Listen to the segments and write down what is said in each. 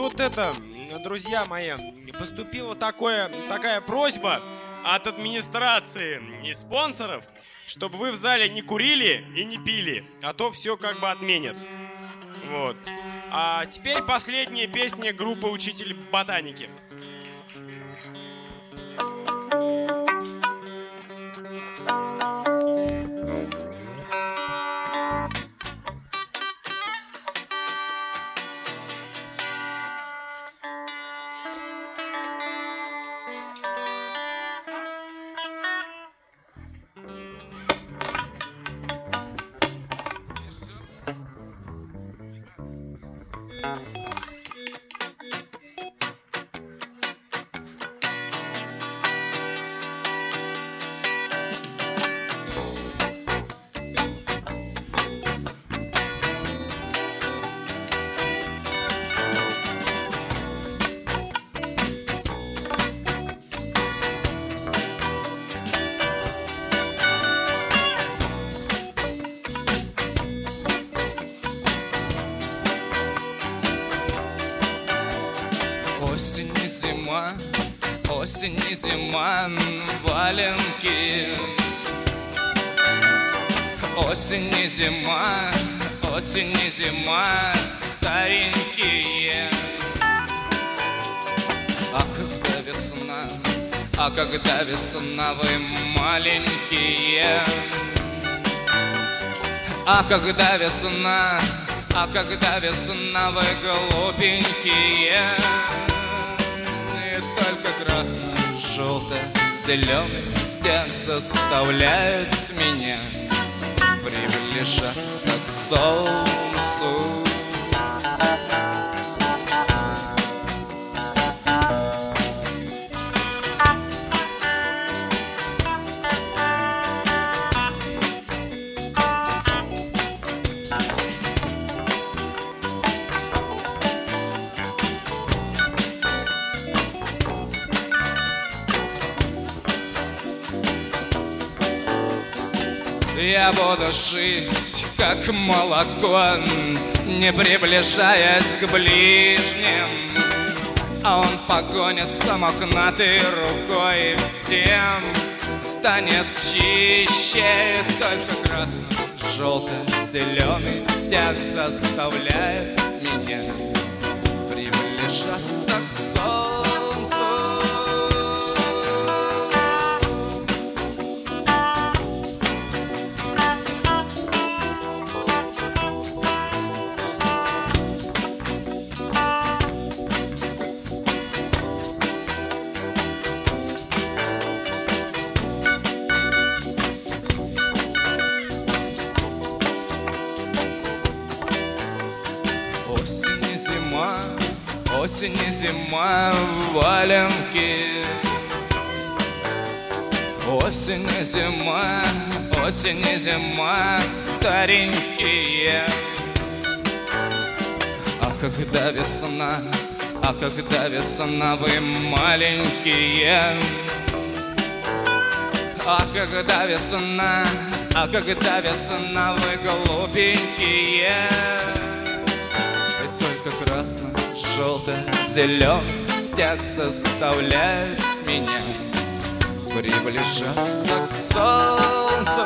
вот это, друзья мои, поступила такая просьба от администрации и спонсоров, чтобы вы в зале не курили и не пили, а то все как бы отменят. Вот. А теперь последняя песня группы «Учитель ботаники». Осень и зима, валенки. Осень и зима, старенькие. А когда весна, вы маленькие. А когда весна, вы глупенькие. Только красно-желто-зеленый стяг заставляет меня приближаться к солнцу. Я буду жить, как молоко, не приближаясь к ближним. А он погонится мохнатой рукой, и всем станет чище. Только красно-желто-зеленый стяг заставляет меня приближаться к солнцу. Осень и зима, валенки. Осень и зима, старенькие. А когда весна, вы маленькие. А когда весна, вы глупенькие. И только красно-желто-зеленый стяг заставляет меня приближаться к солнцу.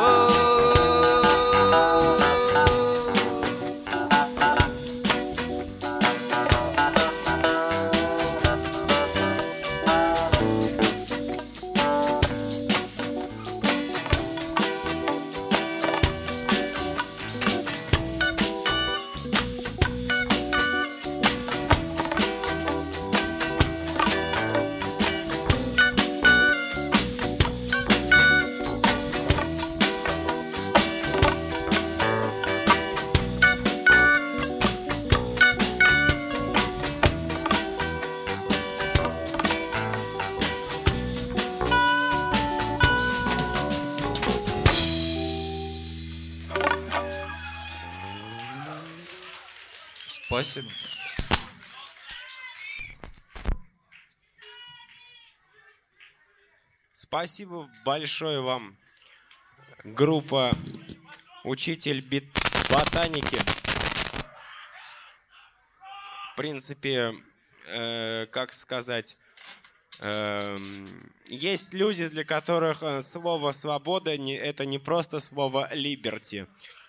Спасибо. Спасибо большое вам, группа «Учитель ботаники». В принципе, как сказать, есть люди, для которых слово «свобода» это не просто слово «liberty».